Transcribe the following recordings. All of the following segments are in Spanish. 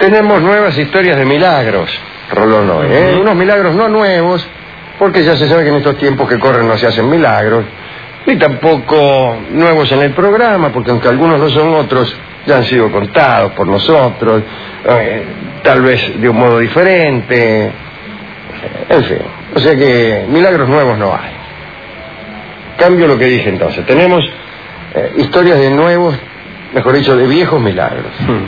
Tenemos nuevas historias de milagros, Rolón, hoy, ¿eh? Unos milagros no nuevos, porque ya se sabe que en estos tiempos que corren no se hacen milagros, ni tampoco nuevos en el programa, porque aunque algunos no son otros, ya han sido contados por nosotros, tal vez de un modo diferente, en fin. O sea que milagros nuevos no hay. Cambio lo que dije entonces. Tenemos historias de nuevos, mejor dicho, de viejos milagros.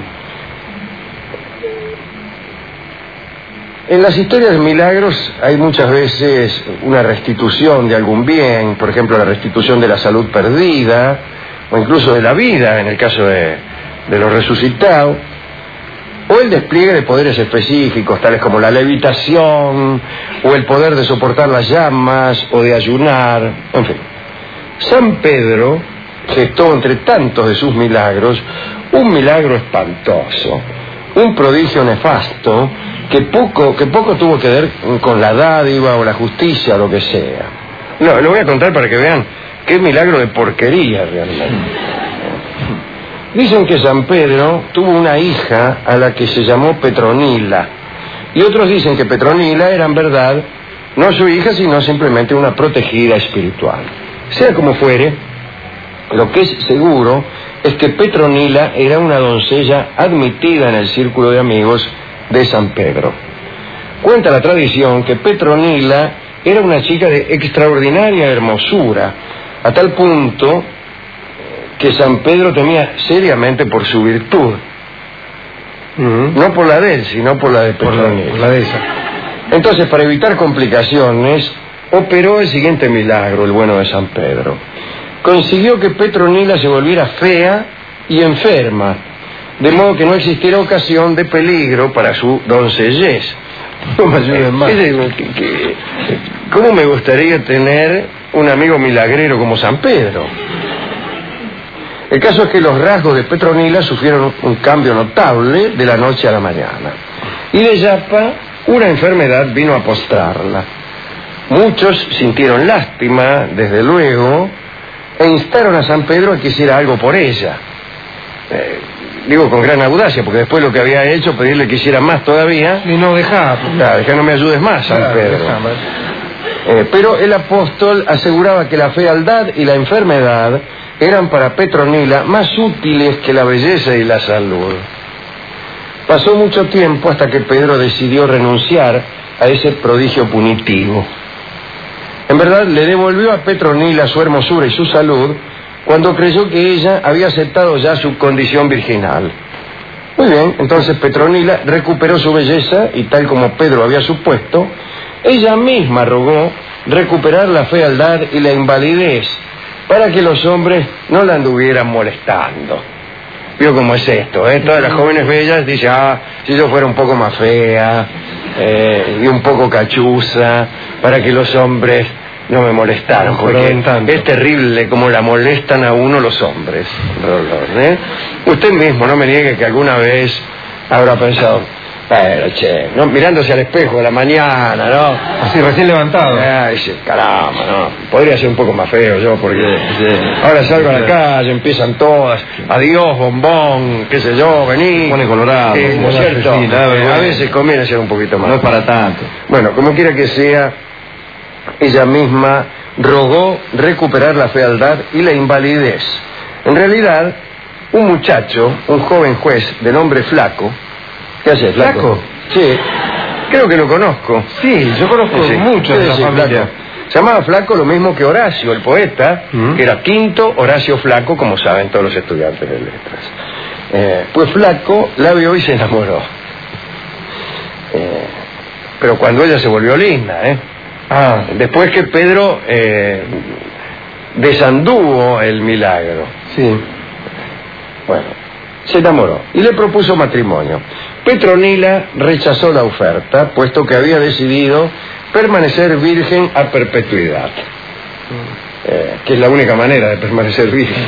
En las historias de milagros hay muchas veces una restitución de algún bien, por ejemplo la restitución de la salud perdida, o incluso de la vida, en el caso de los resucitados, o el despliegue de poderes específicos, tales como la levitación, o el poder de soportar las llamas, o de ayunar, en fin. San Pedro gestó entre tantos de sus milagros un milagro espantoso, un prodigio nefasto, que poco tuvo que ver con la dádiva o la justicia o lo que sea. No, lo voy a contar para que vean qué milagro de porquería realmente. Dicen que San Pedro tuvo una hija a la que se llamó Petronila, y otros dicen que Petronila era en verdad no su hija, sino simplemente una protegida espiritual. Sea como fuere, lo que es seguro es que Petronila era una doncella admitida en el círculo de amigos de San Pedro. Cuenta la tradición que Petronila era una chica de extraordinaria hermosura, a tal punto que San Pedro temía seriamente por su virtud. No por la de él, sino por la de Petronila. Por la de esa. Entonces, para evitar complicaciones, operó el siguiente milagro, el bueno de San Pedro. Consiguió que Petronila se volviera fea y enferma, de modo que no existiera ocasión de peligro para su doncellez. No me ayuden más. ¿Cómo me gustaría tener un amigo milagrero como San Pedro? El caso es que los rasgos de Petronila sufrieron un cambio notable de la noche a la mañana. Y de yapa, una enfermedad vino a postrarla. Muchos sintieron lástima, desde luego, e instaron a San Pedro a que hiciera algo por ella. Digo con gran audacia, porque después lo que había hecho, pedirle que hiciera más todavía. Y no dejaba. Claro, que no me ayudes más, San Pedro. Pero el apóstol aseguraba que la fealdad y la enfermedad eran para Petronila más útiles que la belleza y la salud. Pasó mucho tiempo hasta que Pedro decidió renunciar a ese prodigio punitivo. En verdad, le devolvió a Petronila su hermosura y su salud cuando creyó que ella había aceptado ya su condición virginal. Muy bien, entonces Petronila recuperó su belleza y, tal como Pedro había supuesto, ella misma rogó recuperar la fealdad y la invalidez para que los hombres no la anduvieran molestando. Vio cómo es esto, ¿eh? Todas las jóvenes bellas dicen, si yo fuera un poco más fea y un poco cachuza, para que los hombres no me molestaran, porque es terrible como la molestan a uno los hombres, ¿eh? Usted mismo no me niegue que alguna vez habrá pensado, pero che, ¿no? Mirándose al espejo a la mañana, ¿no? Así recién levantado. Dice, caramba, ¿no? Podría ser un poco más feo yo, porque ahora salgo a la calle, empiezan todas, adiós, bombón, qué sé yo, vení. Pone colorado. ¿No es cierto? A veces conviene ser un poquito más. No es para tanto. Bueno, como quiera que sea, ella misma rogó recuperar la fealdad y la invalidez. En realidad, un muchacho, un joven juez de nombre Flaco. ¿Qué hace, Flaco? Sí, creo que lo conozco. Sí, yo conozco mucho de la familia. Flaco. Se llamaba Flaco lo mismo que Horacio, el poeta, que era Quinto Horacio Flaco, como saben todos los estudiantes de letras. Pues Flaco la vio y se enamoró. Pero cuando ella se volvió linda, después que Pedro desanduvo el milagro. Sí. Bueno, se enamoró y le propuso matrimonio. Petronila rechazó la oferta, puesto que había decidido permanecer virgen a perpetuidad, que es la única manera de permanecer virgen.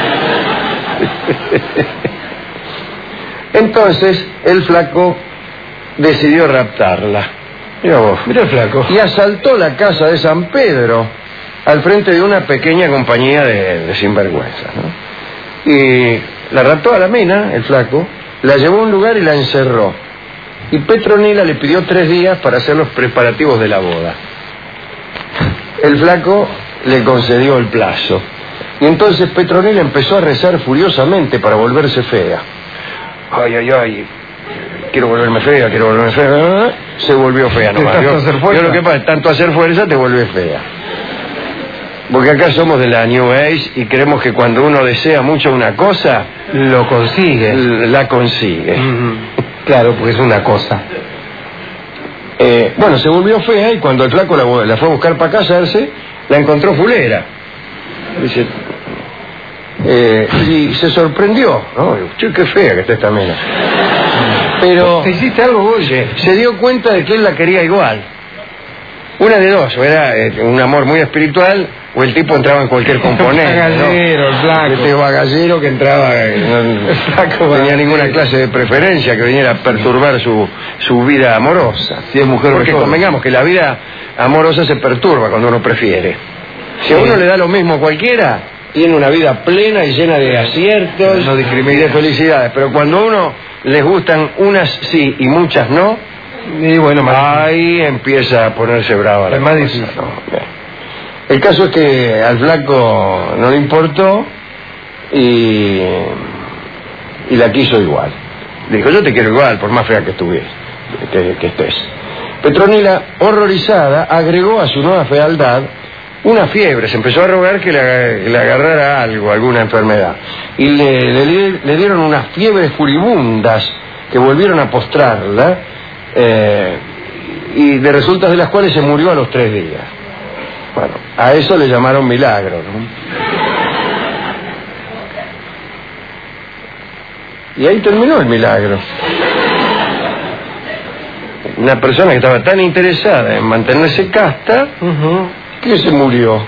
Entonces el Flaco decidió raptarla. Mira vos, mira el Flaco. Y asaltó la casa de San Pedro al frente de una pequeña compañía de sinvergüenzas, ¿no? Y la raptó a la mina, el Flaco, la llevó a un lugar y la encerró. Y Petronila le pidió 3 días para hacer los preparativos de la boda. El flaco le concedió el plazo. Y entonces Petronila empezó a rezar furiosamente para volverse fea. Ay, ay, ay, quiero volverme fea, quiero volverme fea. Se volvió fea nomás. Yo lo que pasa, tanto hacer fuerza te vuelve fea. Porque acá somos de la New Age y creemos que cuando uno desea mucho una cosa, lo consigue. La consigue. Claro, porque es una cosa. Bueno, se volvió fea y cuando el flaco la fue a buscar para casarse, la encontró fulera. Dice, y se sorprendió, ¿no? Che, qué fea que está esta mina. Pero ¿te hiciste algo vos? Se dio cuenta de que él la quería igual. Una de dos, o era un amor muy espiritual, o el tipo entraba en cualquier componente. Bagallero, ¿no? el flaco. Este bagallero que entraba, no tenía ninguna clase de preferencia que viniera a perturbar su vida amorosa. Si es mujer, porque convengamos que la vida amorosa se perturba cuando uno prefiere. Si a uno le da lo mismo a cualquiera, tiene una vida plena y llena de aciertos y de felicidades. Pero cuando a uno les gustan unas sí y muchas no, y bueno, ahí empieza a ponerse brava. Es más difícil. No, el caso es que al flaco no le importó y la quiso igual. Dijo, yo te quiero igual, por más fea que estuvieras, que estés. Petronila, horrorizada, agregó a su nueva fealdad una fiebre. Se empezó a rogar que le agarrara algo, alguna enfermedad. Y le dieron unas fiebres furibundas que volvieron a postrarla, y de resultas de las cuales se murió a los 3 días. Bueno, a eso le llamaron milagro, ¿no? Y ahí terminó el milagro. Una persona que estaba tan interesada en mantenerse casta, que se murió.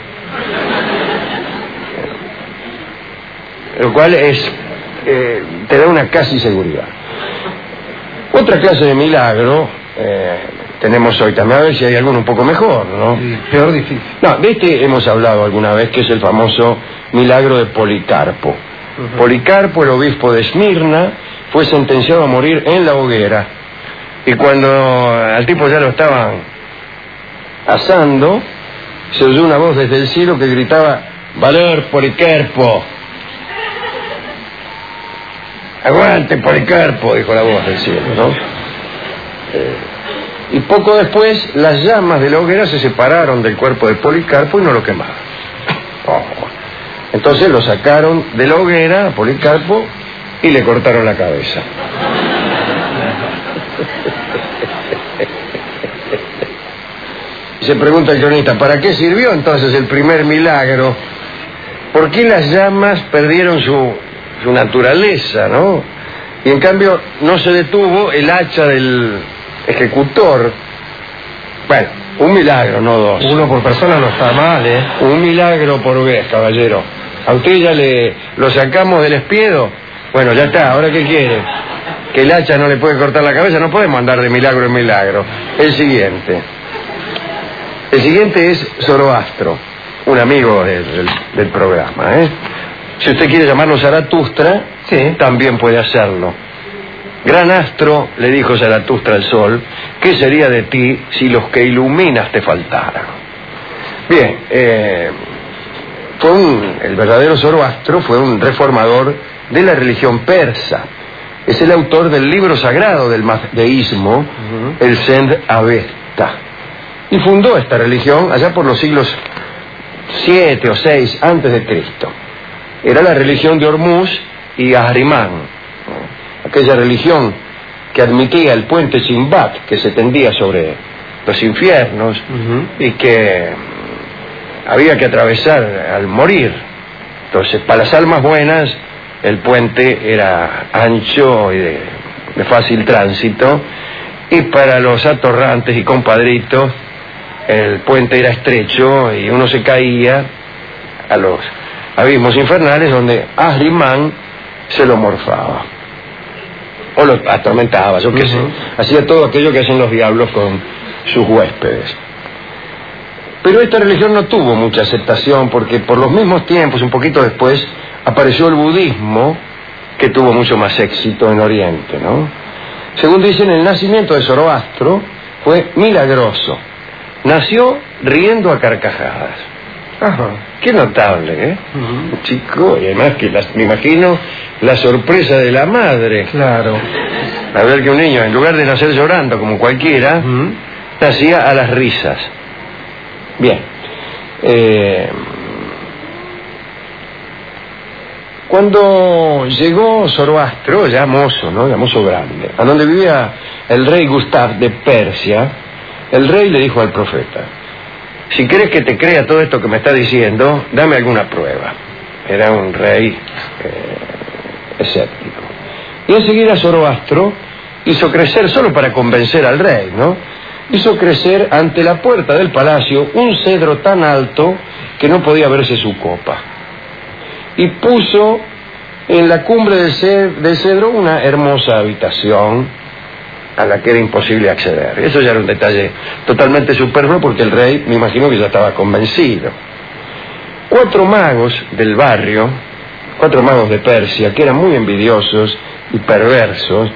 Lo cual te da una casi seguridad. Otra clase de milagro tenemos hoy también, a ver si hay alguno un poco mejor, ¿no? Sí, peor difícil. No, de este hemos hablado alguna vez, que es el famoso milagro de Policarpo. Policarpo, el obispo de Esmirna, fue sentenciado a morir en la hoguera. Y cuando al tipo ya lo estaban asando, se oyó una voz desde el cielo que gritaba, ¡valor, Policarpo! ¡Aguante, Policarpo!, dijo la voz del cielo, ¿no? Y poco después, las llamas de la hoguera se separaron del cuerpo de Policarpo y no lo quemaron. Entonces lo sacaron de la hoguera a Policarpo y le cortaron la cabeza. Se pregunta el cronista, ¿para qué sirvió entonces el primer milagro? ¿Por qué las llamas perdieron su naturaleza, no? Y en cambio no se detuvo el hacha del ejecutor. Bueno, un milagro, no dos. Uno por persona no está mal, ¿eh? Un milagro por vez, caballero. ¿A usted ya lo sacamos del espiedo? Bueno, ya está, ¿ahora qué quiere? ¿Que el hacha no le puede cortar la cabeza? No podemos andar de milagro en milagro. El siguiente es Zoroastro, un amigo del programa, ¿eh? Si usted quiere llamarlo Zaratustra, sí, también puede hacerlo. Gran astro, le dijo Zaratustra al sol, ¿qué sería de ti si los que iluminas te faltaran? Bien, el verdadero Zoroastro fue un reformador de la religión persa. Es el autor del libro sagrado del mazdeísmo, el Zend Avesta. Y fundó esta religión allá por los siglos 7 o 6 antes de Cristo. Era la religión de Hormuz y Ahriman, aquella religión que admitía el puente Shimbat, que se tendía sobre los infiernos, y que había que atravesar al morir. Entonces, para las almas buenas, el puente era ancho y de fácil tránsito, y para los atorrantes y compadritos, el puente era estrecho y uno se caía a los abismos infernales donde Ahriman se lo morfaba o lo atormentaba, yo qué sé. Hacía todo aquello que hacen los diablos con sus huéspedes. Pero esta religión no tuvo mucha aceptación porque por los mismos tiempos, un poquito después, apareció el budismo que tuvo mucho más éxito en Oriente, ¿no? Según dicen, el nacimiento de Zoroastro fue milagroso. Nació riendo a carcajadas. Ajá. Qué notable, ¿eh? Un chico, y además que me imagino la sorpresa de la madre. Claro. A ver que un niño, en lugar de nacer llorando como cualquiera, nacía a las risas. Bien. Cuando llegó Zoroastro, ya mozo, ¿no? Ya mozo grande, a donde vivía el rey Gustav de Persia, el rey le dijo al profeta: si crees que te crea todo esto que me está diciendo, dame alguna prueba. Era un rey escéptico. Y enseguida Zoroastro hizo crecer, solo para convencer al rey, ¿no? Hizo crecer ante la puerta del palacio un cedro tan alto que no podía verse su copa. Y puso en la cumbre del cedro una hermosa habitación a la que era imposible acceder. Eso ya era un detalle totalmente superfluo porque el rey, me imagino que ya estaba convencido. 4 magos del barrio, 4 magos de Persia, que eran muy envidiosos y perversos,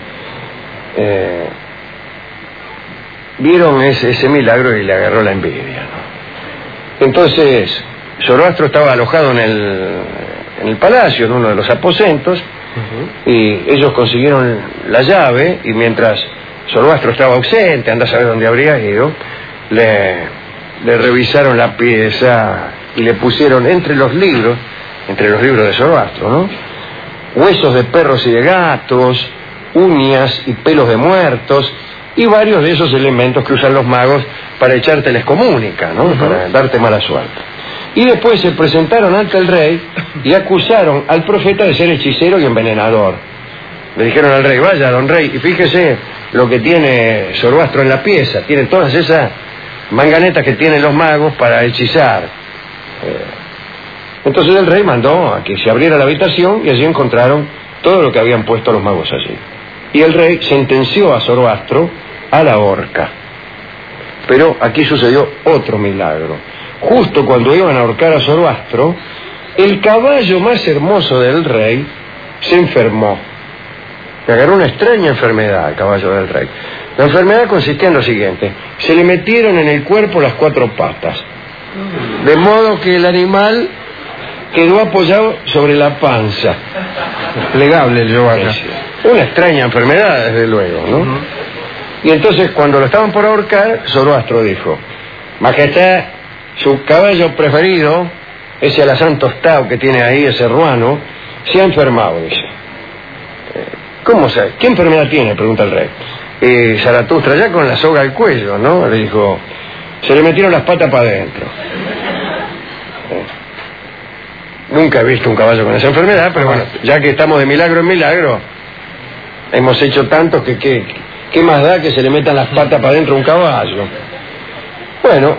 vieron ese milagro y le agarró la envidia, ¿no? Entonces, Zoroastro estaba alojado en el palacio, en uno de los aposentos, y ellos consiguieron la llave, y mientras Zoroastro estaba ausente, anda a saber dónde habría ido, le revisaron la pieza y le pusieron entre los libros de Zoroastro, ¿no?, huesos de perros y de gatos, uñas y pelos de muertos, y varios de esos elementos que usan los magos para echarte lescomúnica, ¿no?, para darte mala suerte. Y después se presentaron ante el rey y acusaron al profeta de ser hechicero y envenenador. Le dijeron al rey: vaya, don rey, y fíjese lo que tiene Zoroastro en la pieza. Tiene todas esas manganetas que tienen los magos para hechizar. Entonces el rey mandó a que se abriera la habitación y allí encontraron todo lo que habían puesto los magos allí. Y el rey sentenció a Zoroastro a la horca. Pero aquí sucedió otro milagro. Justo cuando iban a ahorcar a Zoroastro, el caballo más hermoso del rey se enfermó. Le agarró una extraña enfermedad al caballo del rey. La enfermedad consistía en lo siguiente: se le metieron en el cuerpo las 4 patas, de modo que el animal quedó apoyado sobre la panza. Plegable el yoga. Una extraña enfermedad, desde luego, ¿no? Y entonces, cuando lo estaban por ahorcar, Zoroastro dijo: Majestad, su caballo preferido, ese alazán tostado que tiene ahí, ese ruano, se ha enfermado, dice. ¿Cómo sabe? ¿Qué enfermedad tiene?, pregunta el rey. Zaratustra, ya con la soga al cuello, ¿no? Le dijo: se le metieron las patas para adentro. Nunca he visto un caballo con esa enfermedad, pero bueno, ya que estamos de milagro en milagro, hemos hecho tanto que ¿qué más da que se le metan las patas para adentro a un caballo? Bueno,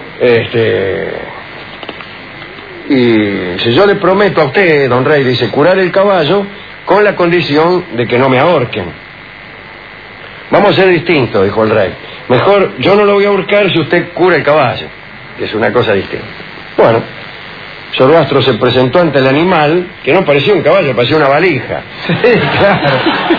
y si yo le prometo a usted, don rey, dice, curar el caballo con la condición de que no me ahorquen. Vamos a ser distintos, dijo el rey. Mejor yo no lo voy a ahorcar si usted cura el caballo, que es una cosa distinta. Bueno, Zoroastro se presentó ante el animal, que no parecía un caballo, parecía una valija. Sí, claro.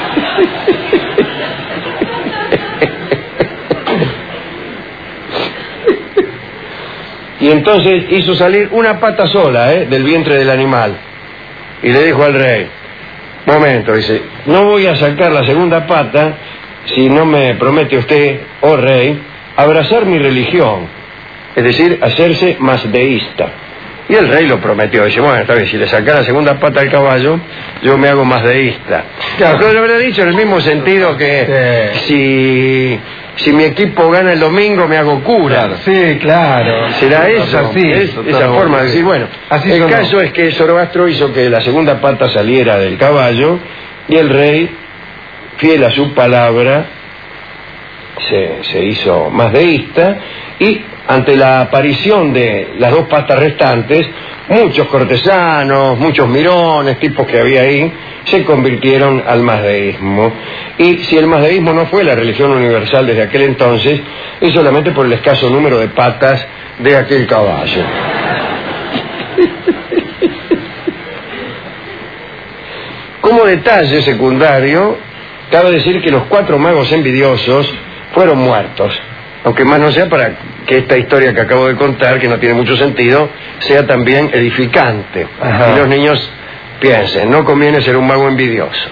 Y entonces hizo salir una pata sola, del vientre del animal. Y le dijo al rey: momento, dice, no voy a sacar la segunda pata si no me promete usted, oh rey, abrazar mi religión, es decir, hacerse mazdeísta. Y el rey lo prometió, dice, bueno, está bien, si le saca la segunda pata al caballo, yo me hago mazdeísta. Claro, lo habrá dicho en el mismo sentido que si mi equipo gana el domingo, me hago cura. Claro, sí, claro. ¿Será eso? Así, esa forma de decir, bueno, así el sonó. caso es que Zoroastro hizo que la segunda pata saliera del caballo y el rey, fiel a su palabra, se hizo mazdeísta, y ante la aparición de las 2 patas restantes, muchos cortesanos, muchos mirones, tipos que había ahí, se convirtieron al mazdeísmo. Y si el mazdeísmo no fue la religión universal desde aquel entonces, es solamente por el escaso número de patas de aquel caballo. Como detalle secundario, cabe decir que los 4 magos envidiosos fueron muertos. Aunque más no sea para que esta historia que acabo de contar, que no tiene mucho sentido, sea también edificante. Ajá. Y los niños piensen, no conviene ser un mago envidioso.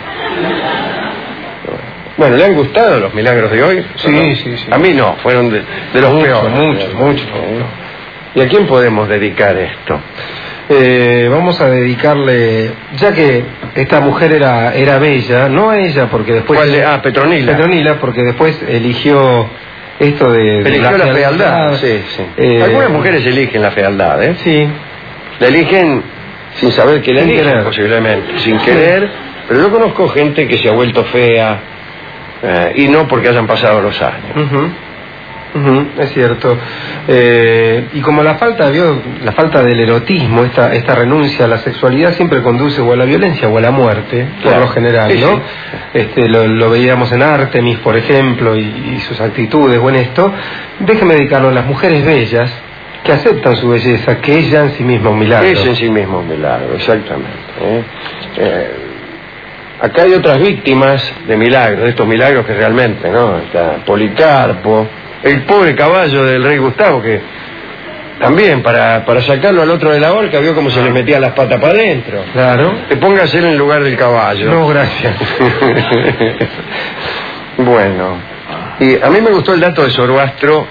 Bueno, ¿le han gustado los milagros de hoy? Sí, ¿no? sí. A mí no, fueron de los peores. Mucho. ¿Y a quién podemos dedicar esto? Vamos a dedicarle, ya que esta mujer era bella, no a ella, porque después... Petronila. Petronila, porque después eligió esto de eligió la fealdad. Sí. Algunas mujeres eligen la fealdad, ¿eh? Sí. La eligen sin saber que la Sin eligen, querer. posiblemente, sin querer. Pero yo conozco gente que se ha vuelto fea, y no porque hayan pasado los años. Es cierto. Y como la falta del erotismo, esta renuncia a la sexualidad siempre conduce o a la violencia o a la muerte, Claro. por lo general, Sí, ¿no? Lo veíamos en Artemis, por ejemplo, y sus actitudes, o en esto. Déjeme dedicarlo a las mujeres bellas que aceptan su belleza, que ella en sí misma un milagro. Es en sí mismo un milagro, exactamente. Acá hay otras víctimas de milagros, de estos milagros que realmente, ¿no? Está Policarpo, el pobre caballo del rey Gustavo, que también para sacarlo al otro de la horca vio como se le metía las patas para adentro. Claro. Te póngase en el lugar del caballo. No, gracias. Bueno, y a mí me gustó el dato de Zoroastro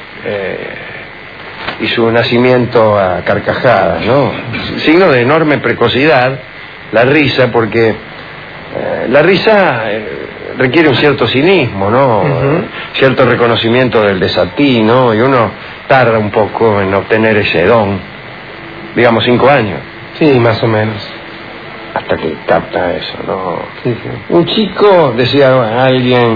y su nacimiento a carcajadas, ¿no? Signo de enorme precocidad, la risa, porque la risa requiere un cierto cinismo, ¿no? Cierto reconocimiento del desatino, y uno tarda un poco en obtener ese don, digamos 5 años. Sí, más o menos. Hasta que capta eso, ¿no? Sí. Un chico, decía alguien,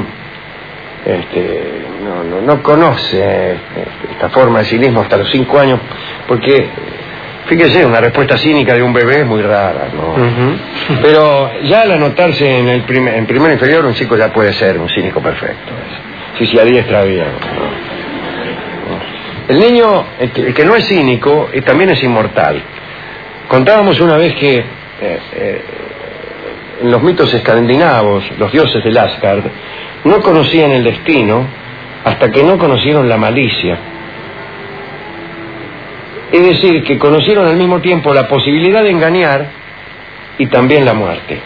no conoce esta forma de cinismo hasta los 5 años, porque, fíjese, una respuesta cínica de un bebé es muy rara, ¿no? Pero ya al anotarse en primero inferior, un chico ya puede ser un cínico perfecto, si se adiestra bien, ¿no? El niño, el que no es cínico, también es inmortal. Contábamos una vez que en los mitos escandinavos, los dioses del Asgard no conocían el destino hasta que no conocieron la malicia. Es decir, que conocieron al mismo tiempo la posibilidad de engañar y también la muerte.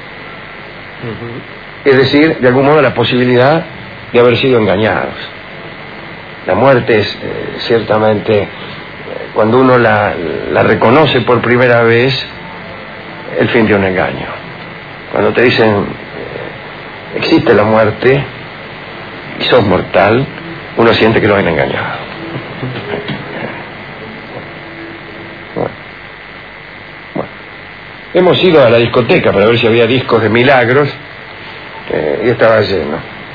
Es decir, de algún modo la posibilidad de haber sido engañados. La muerte es ciertamente, cuando uno la reconoce por primera vez, el fin de un engaño. Cuando te dicen existe la muerte y sos mortal, uno siente que lo han engañado. Bueno. Hemos ido a la discoteca para ver si había discos de milagros, y estaba lleno.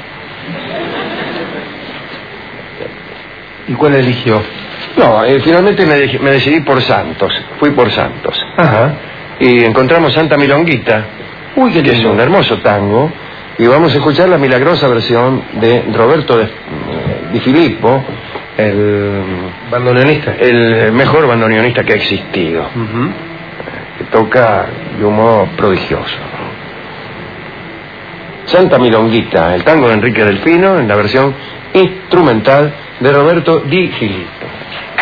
¿Y cuál eligió? No, finalmente me decidí por Santos. Fui por Santos. Ajá. Y encontramos Santa Milonguita. Uy, qué que es lindo. un hermoso tango, y vamos a escuchar la milagrosa versión de Roberto Di Filippo, el Bandoneonista. el mejor bandoneonista que ha existido, que toca de un modo prodigioso. Santa Milonguita, el tango de Enrique Delfino, en la versión instrumental de Roberto Di Filippo.